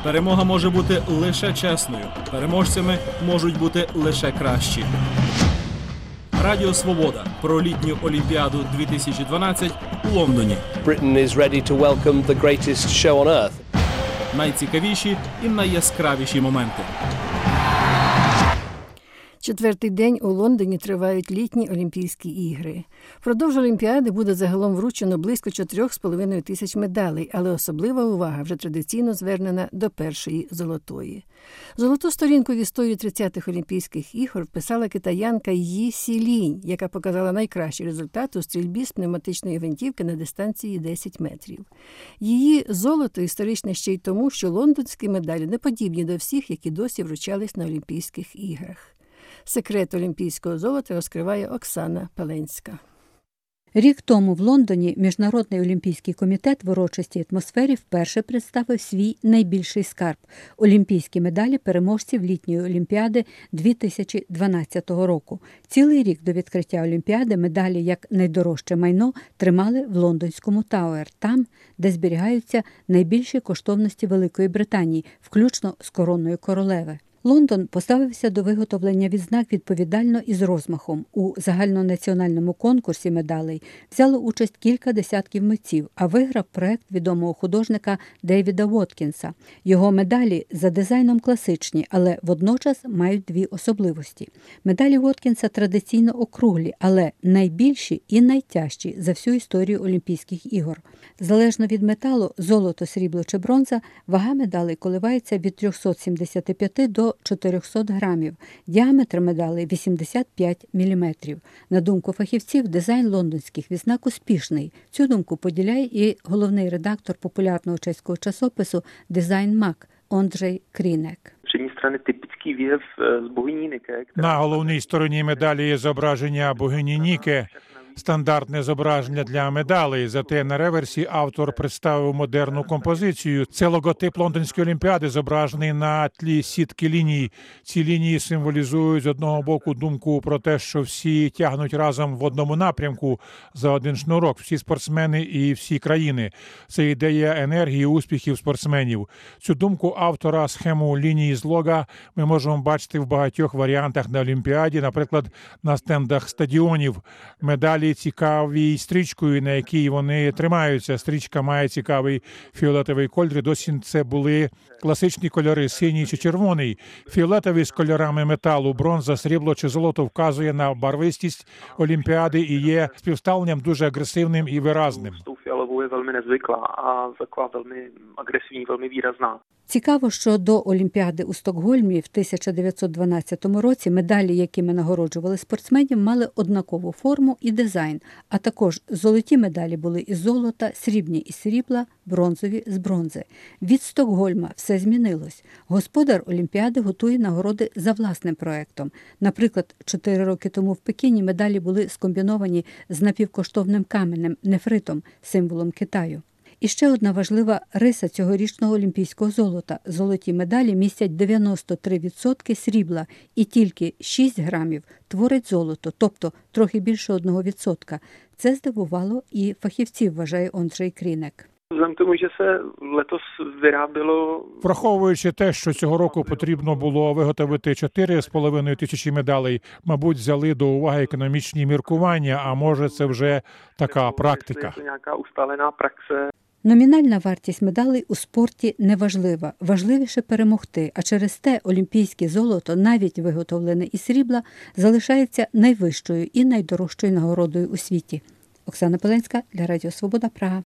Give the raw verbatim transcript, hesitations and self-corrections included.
Перемога може бути лише чесною. Переможцями можуть бути лише кращі. Радіо Свобода про літню Олімпіаду дві тисячі дванадцять у Лондоні. Britain is ready to welcome the greatest show on earth. Найцікавіші і найяскравіші моменти. Четвертий день у Лондоні тривають літні Олімпійські ігри. Впродовж Олімпіади буде загалом вручено близько чотирьох з половиною тисяч медалей, але особлива увага вже традиційно звернена до першої золотої. Золоту сторінку в історії тридцятих Олімпійських ігор вписала китаянка Ї Сілінь, яка показала найкращий результат у стрільбі з пневматичної гвинтівки на дистанції десять метрів. Її золото історичне ще й тому, що лондонські медалі не подібні до всіх, які досі вручались на Олімпійських іграх. Секрет олімпійського золота розкриває Оксана Паленська. Рік тому в Лондоні Міжнародний олімпійський комітет в урочистій атмосфері вперше представив свій найбільший скарб – олімпійські медалі переможців літньої Олімпіади дві тисячі дванадцятого року. Цілий рік до відкриття Олімпіади медалі як найдорожче майно тримали в лондонському Тауер, там, де зберігаються найбільші коштовності Великої Британії, включно з короною королеви. Лондон поставився до виготовлення відзнак відповідально і з розмахом. У загальнонаціональному конкурсі медалей взяло участь кілька десятків митців, а виграв проект відомого художника Дейвіда Воткінса. Його медалі за дизайном класичні, але водночас мають дві особливості. Медалі Воткінса традиційно округлі, але найбільші і найтяжчі за всю історію Олімпійських ігор. Залежно від металу – золото, срібло чи бронза – вага медалей коливається від триста сімдесят п'ять до чотириста грамів. Діаметр медалей – вісімдесят п'ять міліметрів. На думку фахівців, дизайн лондонських відзнак успішний. Цю думку поділяє і головний редактор популярного чеського часопису «Дизайн Мак» Ондрей Крінек. На головній стороні медалі є зображення богині Ніке, стандартне зображення для медалей. Зате на реверсі автор представив модерну композицію. Це логотип Лондонської Олімпіади, зображений на тлі сітки ліній. Ці лінії символізують з одного боку думку про те, що всі тягнуть разом в одному напрямку за один шнурок, всі спортсмени і всі країни. Це ідея енергії, успіхів спортсменів. Цю думку автора схему лінії з лога ми можемо бачити в багатьох варіантах на Олімпіаді, наприклад, на стендах стадіонів. Медалі цікаві стрічкою, на якій вони тримаються. Стрічка має цікавий фіолетовий колір. Досі це були класичні кольори – синій чи червоний. Фіолетовий з кольорами металу, бронза, срібло чи золото вказує на барвистість Олімпіади і є співставленням дуже агресивним і виразним. Цікаво, що до Олімпіади у Стокгольмі в тисяча дев'ятсот дванадцятому році медалі, якими нагороджували спортсменів, мали однакову форму і дизайн, а також золоті медалі були із золота, срібні із срібла, бронзові з бронзи. Від Стокгольма все змінилось. Господар Олімпіади готує нагороди за власним проектом. Наприклад, чотири роки тому в Пекіні медалі були скомбіновані з напівкоштовним каменем – нефритом, символом Китаю. І ще одна важлива риса цьогорічного олімпійського золота. Золоті медалі містять дев'яносто три відсотки срібла і тільки шість грамів творить золото, тобто трохи більше одного відсотка. Це здивувало і фахівців, вважає Ондрей Крінек. Враховуючи те, що цього року потрібно було виготовити чотири з половиною тисячі медалей, мабуть, взяли до уваги економічні міркування, а може це вже така практика. Номінальна вартість медалей у спорті не важлива. Важливіше перемогти, а через те олімпійське золото, навіть виготовлене із срібла, залишається найвищою і найдорожчою нагородою у світі. Оксана Паленська для Радіо Свобода, Прага.